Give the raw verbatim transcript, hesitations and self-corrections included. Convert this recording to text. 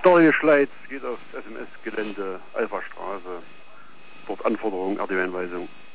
Dario Schleitz geht aufs S M S-Gelände, Alpha Straße. Dort Anforderung, R D W-Einweisung.